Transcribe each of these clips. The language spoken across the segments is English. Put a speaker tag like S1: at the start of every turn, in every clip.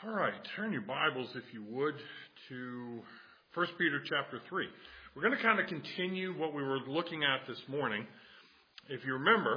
S1: All right, turn your Bibles, if you would, to 1 Peter chapter 3. We're going to kind of continue what we were looking at this morning. If you remember,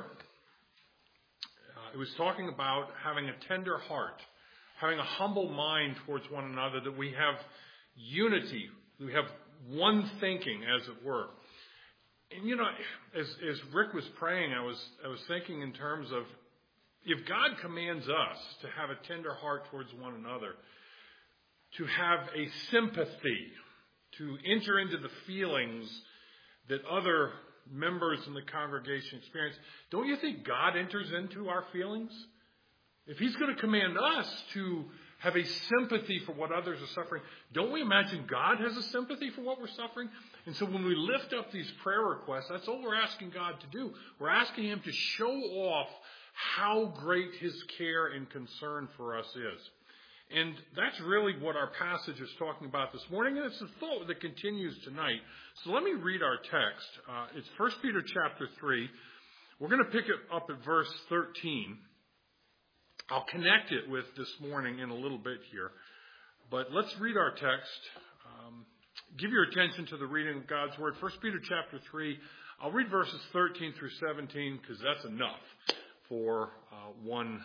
S1: it was talking about having a tender heart, having a humble mind towards one another, that we have unity, we have one thinking, as it were. And as Rick was praying, I was thinking in terms of, if God commands us to have a tender heart towards one another, to have a sympathy, to enter into the feelings that other members in the congregation experience, don't you think God enters into our feelings? If he's going to command us to have a sympathy for what others are suffering, don't we imagine God has a sympathy for what we're suffering? And so when we lift up these prayer requests, that's all we're asking God to do. We're asking him to show off how great his care and concern for us is. And that's really what our passage is talking about this morning, and it's a thought that continues tonight. So let me read our text. It's 1 Peter chapter 3. We're going to pick it up at verse 13. I'll connect it with this morning in a little bit here. But let's read our text. Give your attention to the reading of God's Word. 1 Peter chapter 3. I'll read verses 13 through 17 because that's enough for one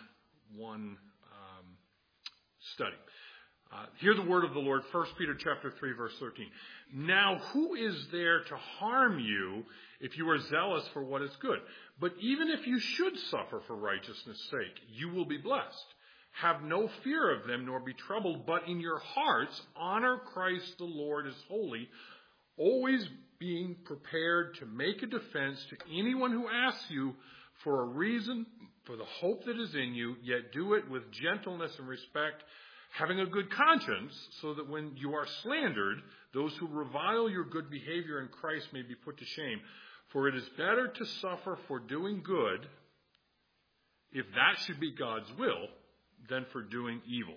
S1: study. Hear the word of the Lord, 1 Peter chapter 3, verse 13. Now, who is there to harm you if you are zealous for what is good? But even if you should suffer for righteousness' sake, you will be blessed. Have no fear of them, nor be troubled, but in your hearts honor Christ the Lord as holy, always being prepared to make a defense to anyone who asks you for a reason for the hope that is in you, yet do it with gentleness and respect, having a good conscience, so that when you are slandered, those who revile your good behavior in Christ may be put to shame. For it is better to suffer for doing good, if that should be God's will, than for doing evil.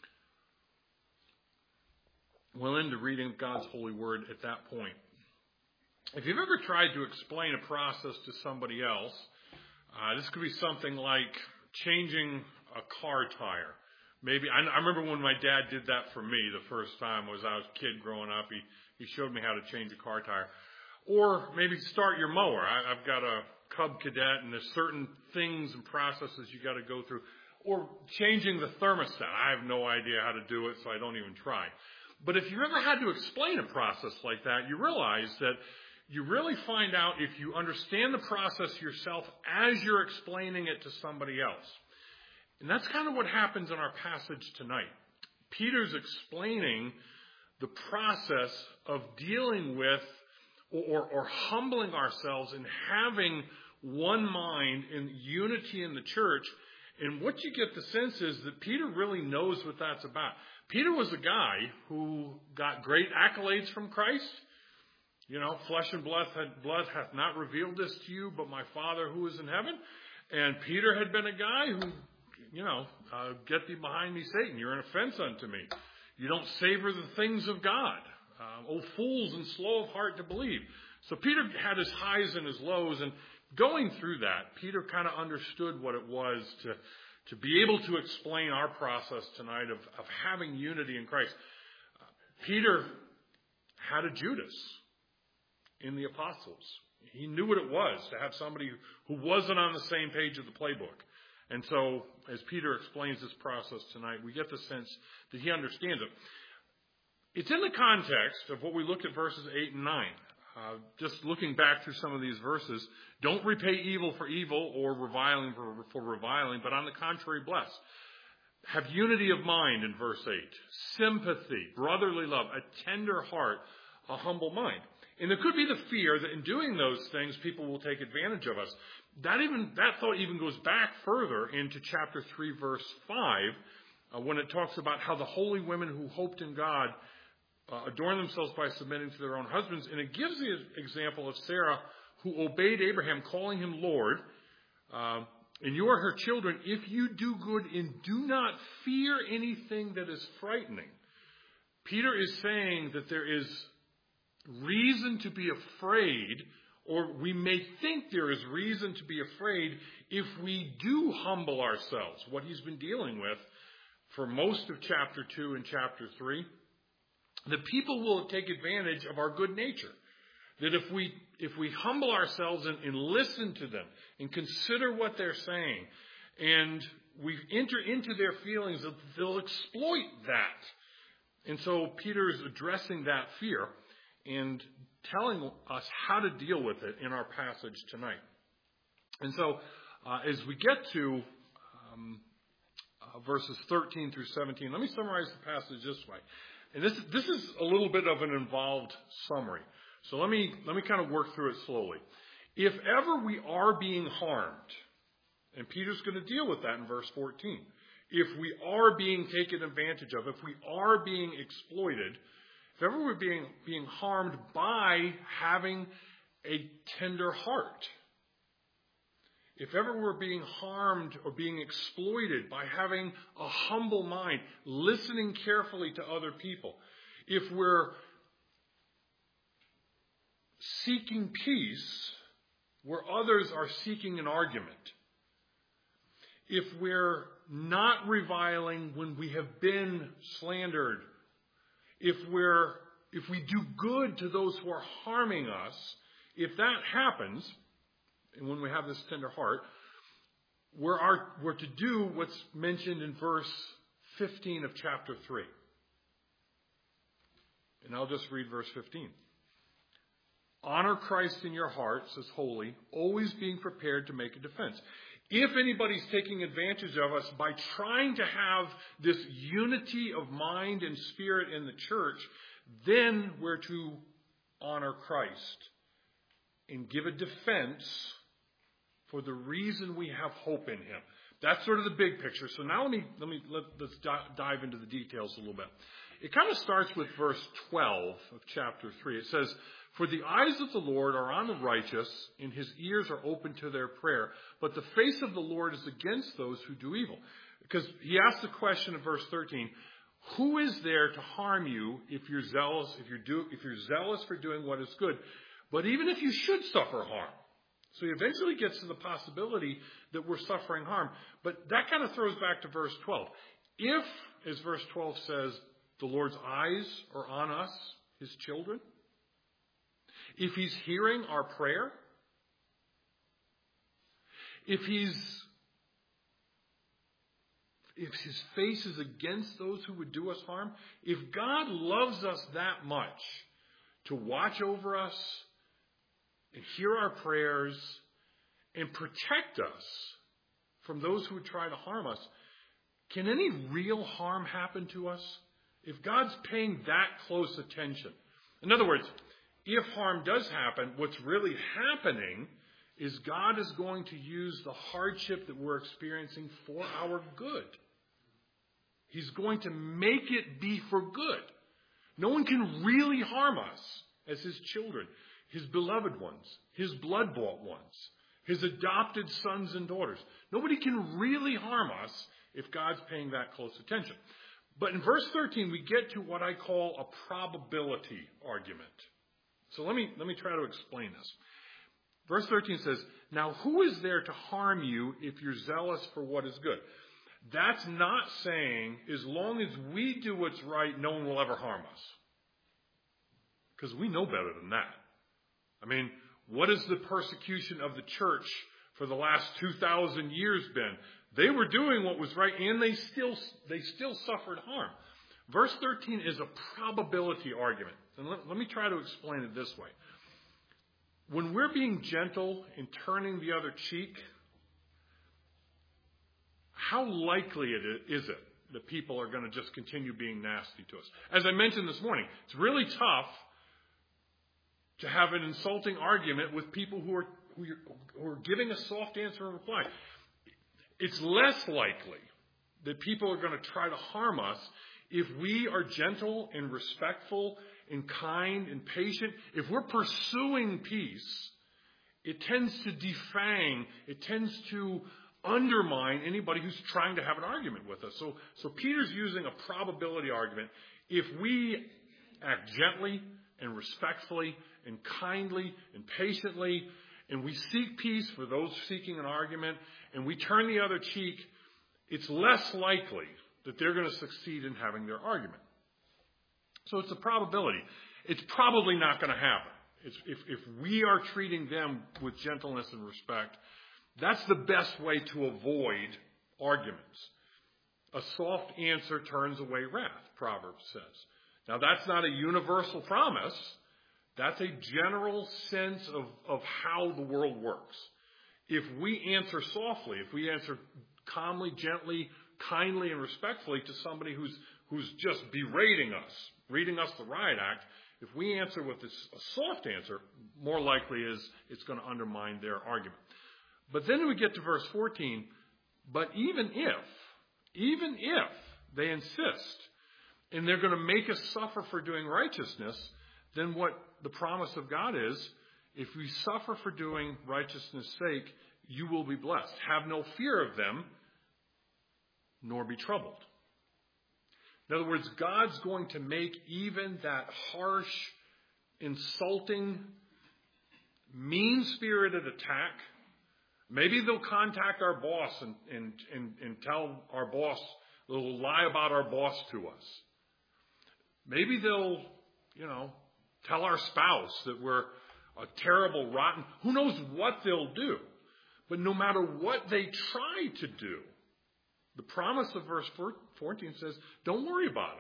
S1: We'll end the reading of God's holy word at that point. If you've ever tried to explain a process to somebody else, this could be something like changing a car tire. Maybe I remember when my dad did that for me the first time was I was a kid growing up. He showed me how to change a car tire. Or maybe start your mower. I've got a Cub Cadet, and there's certain things and processes you got to go through. Or changing the thermostat. I have no idea how to do it, so I don't even try. But if you ever had to explain a process like that, you realize that you really find out if you understand the process yourself as you're explaining it to somebody else. And that's kind of what happens in our passage tonight. Peter's explaining the process of dealing with or humbling ourselves and having one mind in unity in the church. And what you get the sense is that Peter really knows what that's about. Peter was a guy who got great accolades from Christ. Flesh and blood hath not revealed this to you, but my Father who is in heaven. And Peter had been a guy who, get thee behind me, Satan. You're an offense unto me. You don't savor the things of God. O fools and slow of heart to believe. So Peter had his highs and his lows, and going through that, Peter kind of understood what it was to be able to explain our process tonight of having unity in Christ. Peter had a Judas in the apostles. He knew what it was to have somebody who wasn't on the same page of the playbook. And so, as Peter explains this process tonight, we get the sense that he understands it. It's in the context of what we looked at verses 8 and 9. Just looking back through some of these verses, don't repay evil for evil or reviling for reviling, but on the contrary, bless. Have unity of mind in verse 8. Sympathy, brotherly love, a tender heart, a humble mind. And there could be the fear that in doing those things, people will take advantage of us. That thought even goes back further into chapter 3, verse 5, when it talks about how the holy women who hoped in God adorn themselves by submitting to their own husbands. And it gives the example of Sarah, who obeyed Abraham, calling him Lord. And you are her children if you do good and do not fear anything that is frightening. Peter is saying that there is reason to be afraid, or we may think there is reason to be afraid if we do humble ourselves, what he's been dealing with for most of chapter 2 and chapter 3, the people will take advantage of our good nature. That if we humble ourselves and listen to them and consider what they're saying, and we enter into their feelings, they'll exploit that. And so Peter is addressing that fear and telling us how to deal with it in our passage tonight. And so as we get to verses 13 through 17, let me summarize the passage this way. And this is a little bit of an involved summary. So let me kind of work through it slowly. If ever we are being harmed, and Peter's going to deal with that in verse 14. If we are being taken advantage of, if we are being exploited, if ever we're being harmed by having a tender heart, if ever we're being harmed or being exploited by having a humble mind, listening carefully to other people, if we're seeking peace where others are seeking an argument, if we're not reviling when we have been slandered, if we do good to those who are harming us, if that happens, and when we have this tender heart, we're to do what's mentioned in verse 15 of chapter 3. And I'll just read verse 15. Honor Christ in your hearts as holy, always being prepared to make a defense. If anybody's taking advantage of us by trying to have this unity of mind and spirit in the church, then we're to honor Christ and give a defense for the reason we have hope in him. That's sort of the big picture. So now let's dive into the details a little bit. It kind of starts with verse 12 of chapter 3. It says, "For the eyes of the Lord are on the righteous, and his ears are open to their prayer. But the face of the Lord is against those who do evil." Because he asked the question in verse 13, who is there to harm you if you're zealous, if you're zealous for doing what is good? But even if you should suffer harm. So he eventually gets to the possibility that we're suffering harm. But that kind of throws back to verse 12. If, as verse 12 says, the Lord's eyes are on us, his children, if he's hearing our prayer, if his face is against those who would do us harm, if God loves us that much to watch over us and hear our prayers and protect us from those who would try to harm us, can any real harm happen to us if God's paying that close attention? In other words, if harm does happen, what's really happening is God is going to use the hardship that we're experiencing for our good. He's going to make it be for good. No one can really harm us as his children, his beloved ones, his blood-bought ones, his adopted sons and daughters. Nobody can really harm us if God's paying that close attention. But in verse 13, we get to what I call a probability argument. So let me try to explain this. Verse 13 says, "Now who is there to harm you if you're zealous for what is good?" That's not saying as long as we do what's right, no one will ever harm us. Because we know better than that. I mean, what has the persecution of the church for the last 2,000 years been? They were doing what was right, and they still suffered harm. Verse 13 is a probability argument. And let me try to explain it this way. When we're being gentle and turning the other cheek, how likely is it that people are going to just continue being nasty to us? As I mentioned this morning, it's really tough to have an insulting argument with people who are giving a soft answer and reply. It's less likely that people are going to try to harm us if we are gentle and respectful and kind and patient. If we're pursuing peace, it tends to defang, it tends to undermine anybody who's trying to have an argument with us. So Peter's using a probability argument. If we act gently and respectfully and kindly and patiently, and we seek peace for those seeking an argument, and we turn the other cheek, it's less likely that they're going to succeed in having their argument. So it's a probability. It's probably not going to happen. If we are treating them with gentleness and respect, that's the best way to avoid arguments. A soft answer turns away wrath, Proverbs says. Now, that's not a universal promise. That's a general sense of how the world works. If we answer softly, if we answer calmly, gently, kindly, and respectfully to somebody who's just berating us, reading us the riot act, if we answer with a soft answer, more likely is it's going to undermine their argument. But then we get to verse 14, but even if they insist and they're going to make us suffer for doing righteousness, then what the promise of God is, if we suffer for doing righteousness' sake, you will be blessed. Have no fear of them, nor be troubled. In other words, God's going to make even that harsh, insulting, mean-spirited attack. Maybe they'll contact our boss and tell our boss, they'll lie about our boss to us. Maybe they'll, tell our spouse that we're a terrible, rotten, who knows what they'll do. But no matter what they try to do, the promise of verse 14 says, don't worry about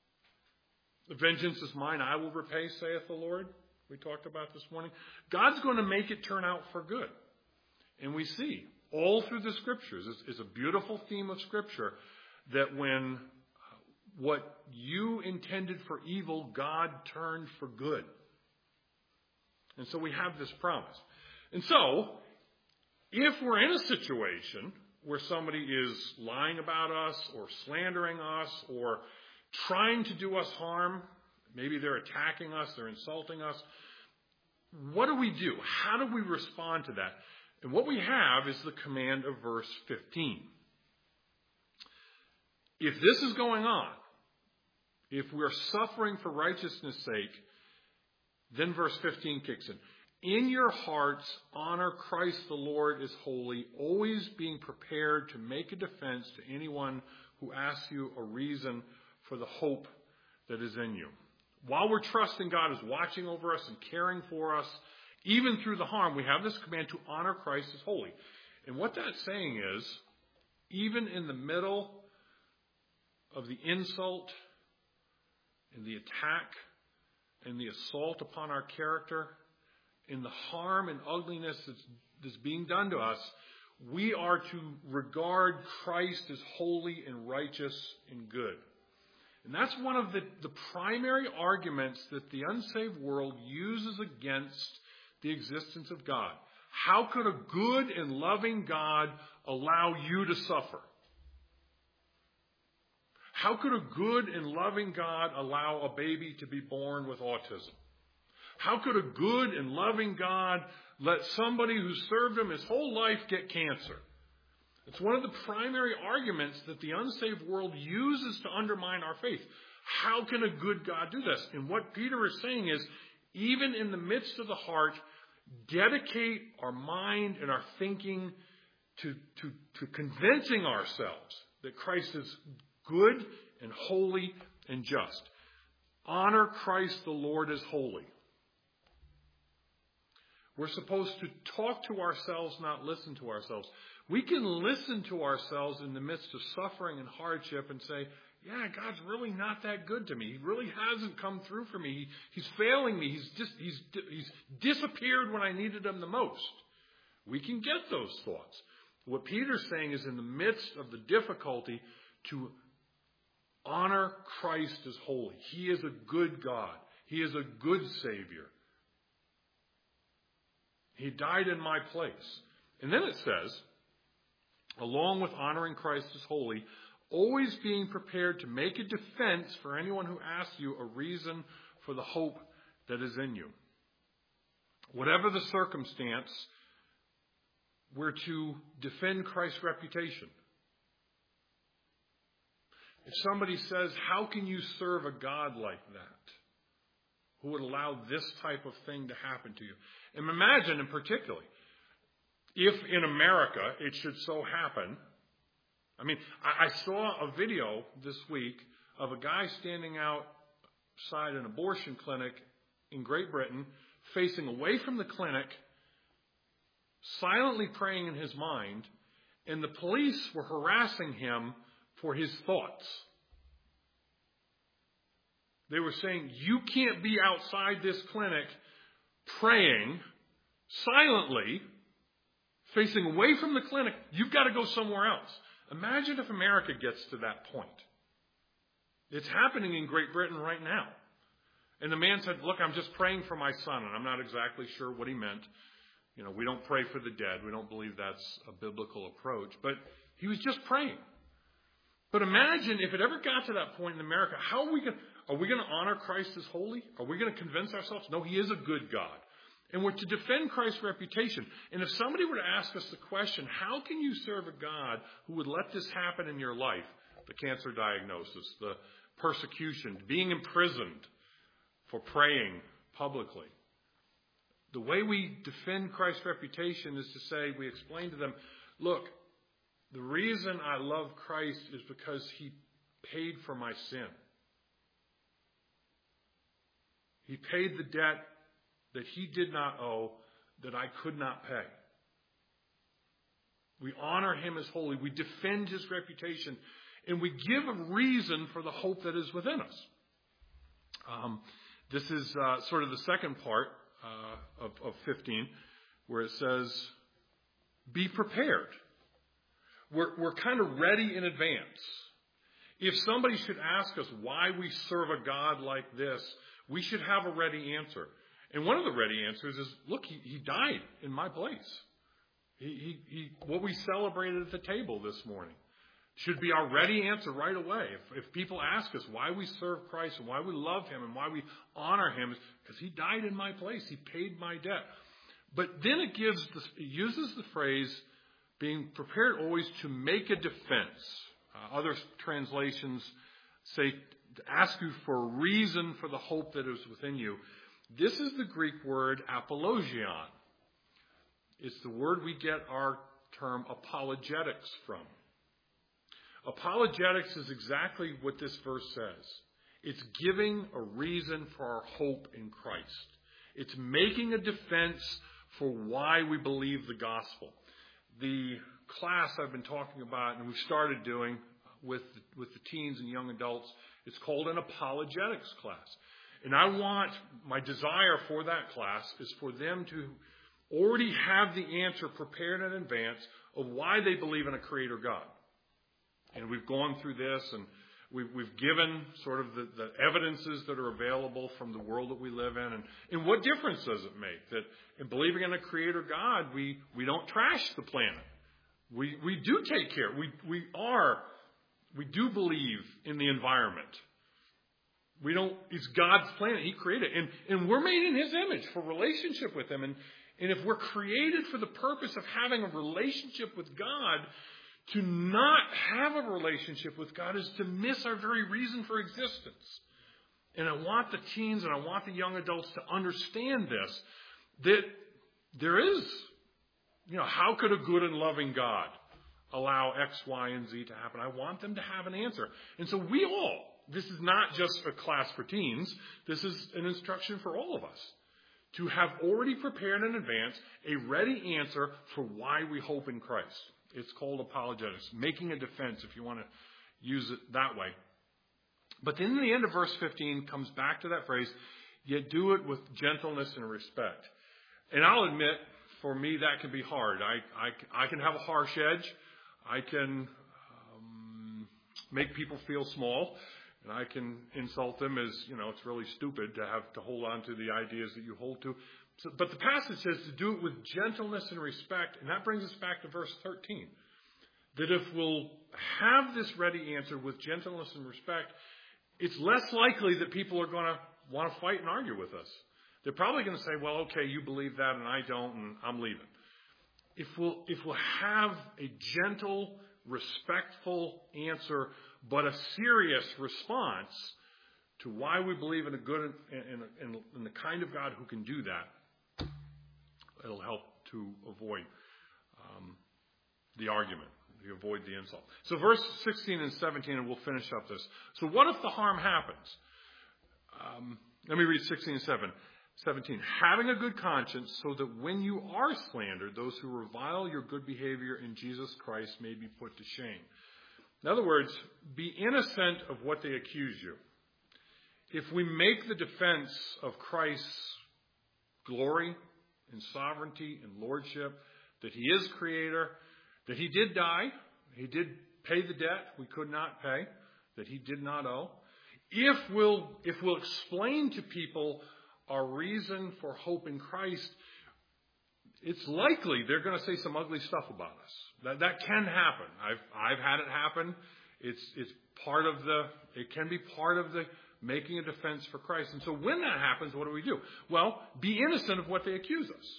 S1: it. The vengeance is mine, I will repay, saith the Lord. We talked about this morning. God's going to make it turn out for good. And we see all through the Scriptures, it's a beautiful theme of Scripture, that when what you intended for evil, God turned for good. And so we have this promise. And so, if we're in a situation where somebody is lying about us or slandering us or trying to do us harm, maybe they're attacking us, they're insulting us, what do we do? How do we respond to that? And what we have is the command of verse 15. If this is going on, if we're suffering for righteousness' sake, then verse 15 kicks in. In your hearts, honor Christ the Lord as holy, always being prepared to make a defense to anyone who asks you a reason for the hope that is in you. While we're trusting God is watching over us and caring for us, even through the harm, we have this command to honor Christ as holy. And what that's saying is, even in the middle of the insult and the attack and the assault upon our character, in the harm and ugliness that's being done to us, we are to regard Christ as holy and righteous and good. And that's one of the primary arguments that the unsaved world uses against the existence of God. How could a good and loving God allow you to suffer? How could a good and loving God allow a baby to be born with autism? How could a good and loving God let somebody who served him his whole life get cancer? It's one of the primary arguments that the unsaved world uses to undermine our faith. How can a good God do this? And what Peter is saying is, even in the midst of the heart, dedicate our mind and our thinking to convincing ourselves that Christ is good and holy and just. Honor Christ the Lord as holy. We're supposed to talk to ourselves, not listen to ourselves. We can listen to ourselves in the midst of suffering and hardship and say, yeah, God's really not that good to me. He really hasn't come through for me. He's failing me. He's disappeared when I needed him the most. We can get those thoughts. What Peter's saying is, in the midst of the difficulty, to honor Christ as holy. He is a good God. He is a good Savior. He died in my place. And then it says, along with honoring Christ as holy, always being prepared to make a defense for anyone who asks you a reason for the hope that is in you. Whatever the circumstance, we're to defend Christ's reputation. If somebody says, how can you serve a God like that, who would allow this type of thing to happen to you? And imagine, in particular, if in America it should so happen I mean, I saw a video this week of a guy standing outside an abortion clinic in Great Britain, facing away from the clinic, silently praying in his mind, and the police were harassing him for his thoughts. They were saying, you can't be outside this clinic praying silently, facing away from the clinic. You've got to go somewhere else. Imagine if America gets to that point. It's happening in Great Britain right now. And the man said, look, I'm just praying for my son, and I'm not exactly sure what he meant. You know, we don't pray for the dead. We don't believe that's a biblical approach. But he was just praying. But imagine if it ever got to that point in America, are we going to honor Christ as holy? Are we going to convince ourselves? No, he is a good God. And we're to defend Christ's reputation. And if somebody were to ask us the question, how can you serve a God who would let this happen in your life? The cancer diagnosis, the persecution, being imprisoned for praying publicly. The way we defend Christ's reputation is to say, we explain to them, look, the reason I love Christ is because he paid for my sin. He paid the debt that he did not owe, that I could not pay. We honor him as holy. We defend his reputation. And we give a reason for the hope that is within us. This is sort of the second part of 15, where it says, be prepared. We're kind of ready in advance. If somebody should ask us why we serve a God like this, we should have a ready answer. And one of the ready answers is, look, he died in my place. What we celebrated at the table this morning should be our ready answer right away. If people ask us why we serve Christ and why we love him and why we honor him, it's because he died in my place. He paid my debt. But then it uses the phrase, being prepared always to make a defense. Other translations say, to ask you for a reason for the hope that is within you. This is the Greek word apologion. It's the word we get our term apologetics from. Apologetics is exactly what this verse says. It's giving a reason for our hope in Christ. It's making a defense for why we believe the gospel. The class I've been talking about and we've started doing with the teens and young adults, it's called an apologetics class. And my desire for that class is for them to already have the answer prepared in advance of why they believe in a creator God. And we've gone through this and we've given sort of the evidences that are available from the world that we live in. And what difference does it make that in believing in a creator God, we don't trash the planet. We do take care. We do believe in the environment. It's God's planet. He created it. And we're made in his image for relationship with him. And if we're created for the purpose of having a relationship with God, to not have a relationship with God is to miss our very reason for existence. And I want the teens and I want the young adults to understand this, that there is, how could a good and loving God allow X, Y, and Z to happen? I want them to have an answer. And so this is not just a class for teens, this is an instruction for all of us to have already prepared in advance a ready answer for why we hope in Christ. It's called apologetics, making a defense if you want to use it that way. But then in the end of verse 15 comes back to that phrase, yet do it with gentleness and respect. And I'll admit, for me, that can be hard. I can have a harsh edge. I can make people feel small. And I can insult them as, it's really stupid to have to hold on to the ideas that you hold to. But the passage says to do it with gentleness and respect. And that brings us back to verse 13. That if we'll have this ready answer with gentleness and respect, it's less likely that people are going to want to fight and argue with us. They're probably going to say, well, okay, you believe that and I don't, and I'm leaving. If we'll have a gentle, respectful answer, but a serious response to why we believe in a good and the kind of God who can do that, it'll help to avoid the argument. You avoid the insult. So verse 16 and 17, and we'll finish up this. So what if the harm happens? Let me read 16 and 17. Having a good conscience, so that when you are slandered, those who revile your good behavior in Jesus Christ may be put to shame. In other words, be innocent of what they accuse you. If we make the defense of Christ's glory and sovereignty and lordship, that he is creator, that he did die, he did pay the debt we could not pay, that he did not owe. If we'll explain to people our reason for hope in Christ, it's likely they're going to say some ugly stuff about us. That can happen. I've had it happen. It's part of it can be part of the making a defense for Christ. And so when that happens, what do? Well, be innocent of what they accuse us.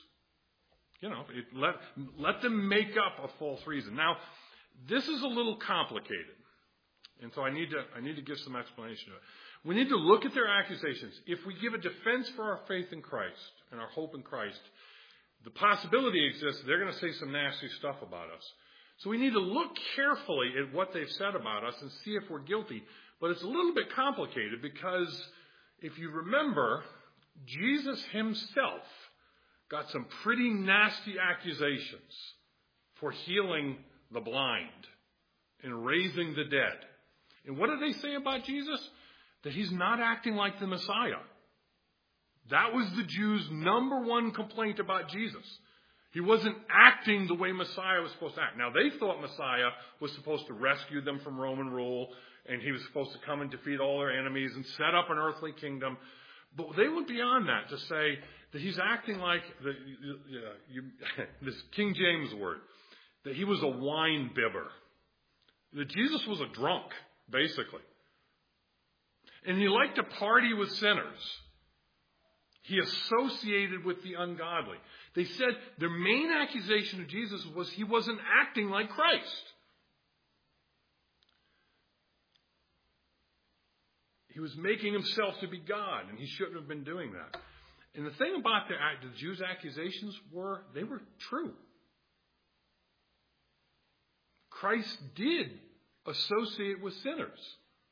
S1: Let them make up a false reason. Now, this is a little complicated. And so I need to give some explanation of it. We need to look at their accusations. If we give a defense for our faith in Christ and our hope in Christ, the possibility exists they're going to say some nasty stuff about us. So we need to look carefully at what they've said about us and see if we're guilty. But it's a little bit complicated because if you remember, Jesus himself got some pretty nasty accusations for healing the blind and raising the dead. And what did they say about Jesus? That he's not acting like the Messiah. That was the Jews' number one complaint about Jesus. He wasn't acting the way Messiah was supposed to act. Now, they thought Messiah was supposed to rescue them from Roman rule, and he was supposed to come and defeat all their enemies and set up an earthly kingdom. But they went beyond that to say that he's acting like, this King James word, that he was a wine bibber. That Jesus was a drunk, basically. And he liked to party with sinners. He associated with the ungodly. They said their main accusation of Jesus was he wasn't acting like Christ. He was making himself to be God, and he shouldn't have been doing that. And the thing about the Jews' accusations were, they were true. Christ did associate with sinners.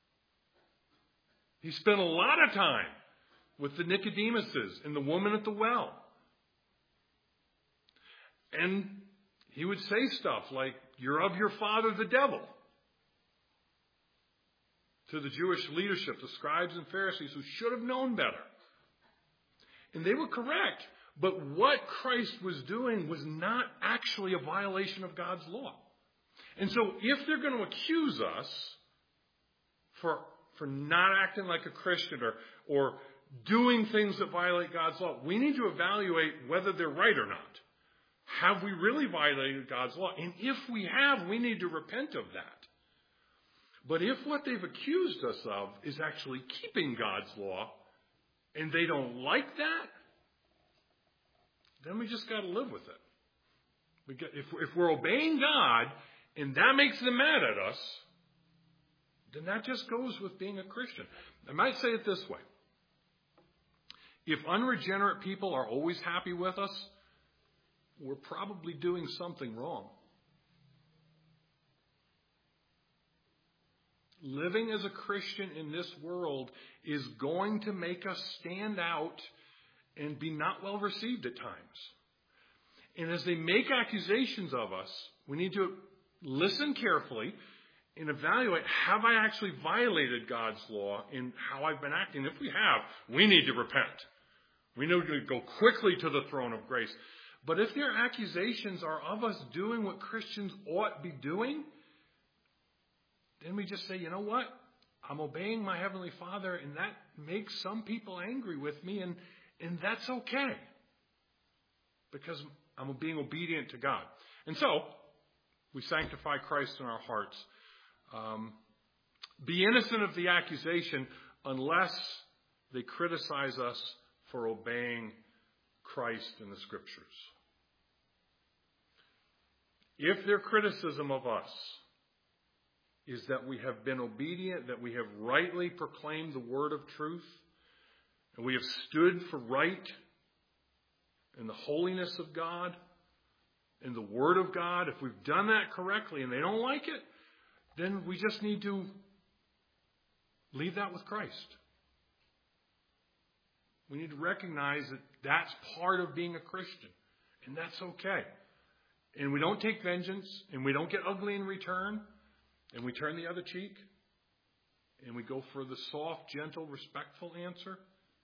S1: He spent a lot of time with the Nicodemuses and the woman at the well. And he would say stuff like, "You're of your father the devil," to the Jewish leadership, the scribes and Pharisees, who should have known better. And they were correct. But what Christ was doing was not actually a violation of God's law. And so if they're going to accuse us for not acting like a Christian or doing things that violate God's law, we need to evaluate whether they're right or not. Have we really violated God's law? And if we have, we need to repent of that. But if what they've accused us of is actually keeping God's law, and they don't like that, then we just got to live with it. If we're obeying God, and that makes them mad at us, then that just goes with being a Christian. I might say it this way. If unregenerate people are always happy with us, we're probably doing something wrong. Living as a Christian in this world is going to make us stand out and be not well received at times. And as they make accusations of us, we need to listen carefully and evaluate, have I actually violated God's law in how I've been acting? If we have, we need to repent. We need to go quickly to the throne of grace. But if their accusations are of us doing what Christians ought be doing, then we just say, you know what? I'm obeying my Heavenly Father, and that makes some people angry with me, and that's okay. Because I'm being obedient to God. And so, we sanctify Christ in our hearts. Be innocent of the accusation unless they criticize us for obeying Christ in the Scriptures. If their criticism of us is that we have been obedient, that we have rightly proclaimed the word of truth, and we have stood for right in the holiness of God, in the Word of God, if we've done that correctly and they don't like it, then we just need to leave that with Christ. We need to recognize that that's part of being a Christian. And that's okay. And we don't take vengeance, and we don't get ugly in return, and we turn the other cheek, and we go for the soft, gentle, respectful answer.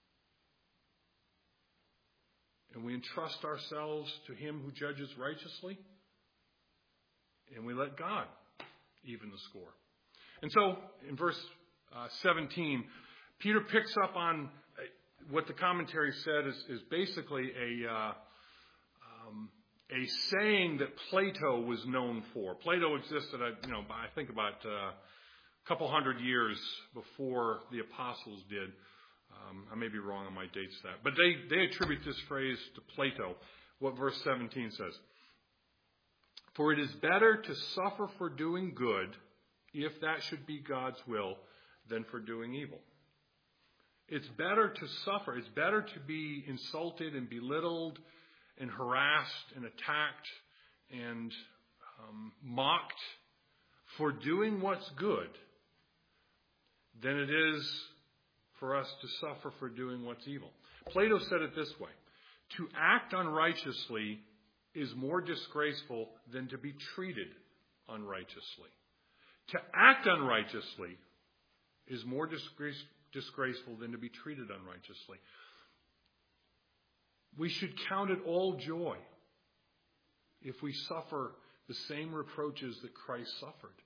S1: And we entrust ourselves to Him who judges righteously, and we let God even the score. And so, in verse 17, Peter picks up on what the commentary said is basically a saying that Plato was known for. Plato existed, I think about a couple hundred years before the apostles did. I may be wrong on my dates to that. But they attribute this phrase to Plato, what verse 17 says. For it is better to suffer for doing good, if that should be God's will, than for doing evil. It's better to suffer. It's better to be insulted and belittled and harassed and attacked and mocked for doing what's good than it is for us to suffer for doing what's evil. Plato said it this way: to act unrighteously is more disgraceful than to be treated unrighteously. To act unrighteously is more disgraceful than to be treated unrighteously. We should count it all joy if we suffer the same reproaches that Christ suffered.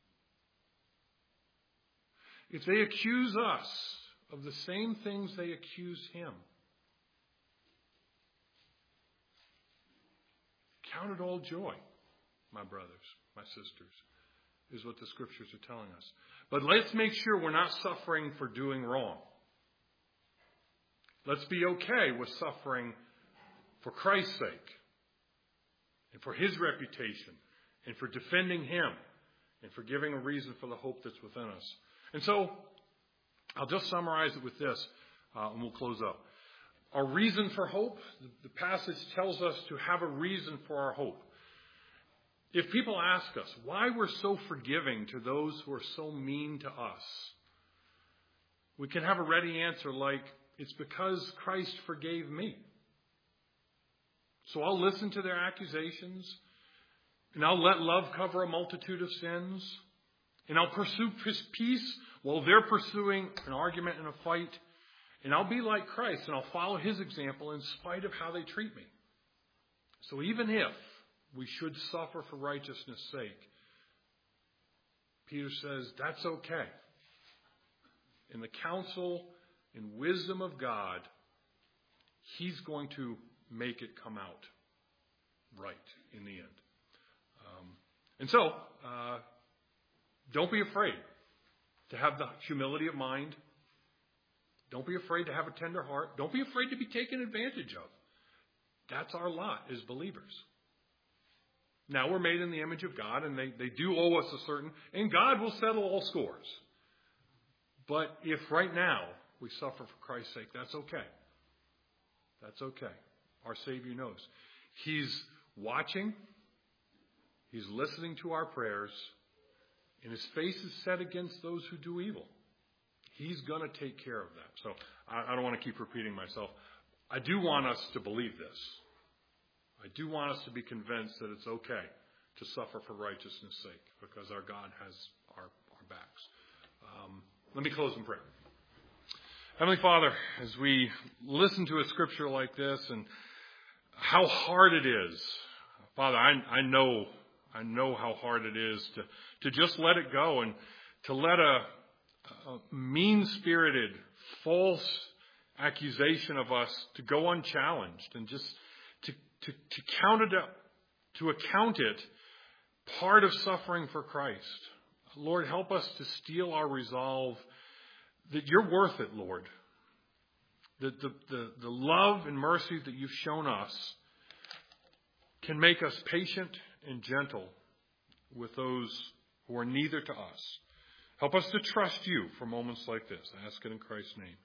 S1: If they accuse us of the same things they accuse Him, count it all joy, my brothers, my sisters, is what the Scriptures are telling us. But let's make sure we're not suffering for doing wrong. Let's be okay with suffering for Christ's sake and for His reputation and for defending Him and for giving a reason for the hope that's within us. And so I'll just summarize it with this, and we'll close up. Our reason for hope, the passage tells us to have a reason for our hope. If people ask us why we're so forgiving to those who are so mean to us, we can have a ready answer like, it's because Christ forgave me. So I'll listen to their accusations, and I'll let love cover a multitude of sins, and I'll pursue peace while they're pursuing an argument and a fight, and I'll be like Christ, and I'll follow His example in spite of how they treat me. So even if we should suffer for righteousness' sake, Peter says that's okay. In the counsel and wisdom of God, He's going to make it come out right in the end. And so, don't be afraid to have the humility of mind. Don't be afraid to have a tender heart. Don't be afraid to be taken advantage of. That's our lot as believers. Now, we're made in the image of God, and they do owe us a certain, and God will settle all scores. But if right now we suffer for Christ's sake, that's okay. That's okay. Our Savior knows. He's watching. He's listening to our prayers. And His face is set against those who do evil. He's going to take care of that. So I don't want to keep repeating myself. I do want us to believe this. I do want us to be convinced that it's okay to suffer for righteousness' sake because our God has our backs. Let me close in prayer. Heavenly Father, as we listen to a scripture like this and how hard it is, Father, I know how hard it is to just let it go and to let a mean-spirited, false accusation of us to go unchallenged and just to count it up, to account it part of suffering for Christ. Lord, help us to steel our resolve that You're worth it, Lord. That the love and mercy that You've shown us can make us patient and gentle with those who are neither to us. Help us to trust You for moments like this. I ask it in Christ's name.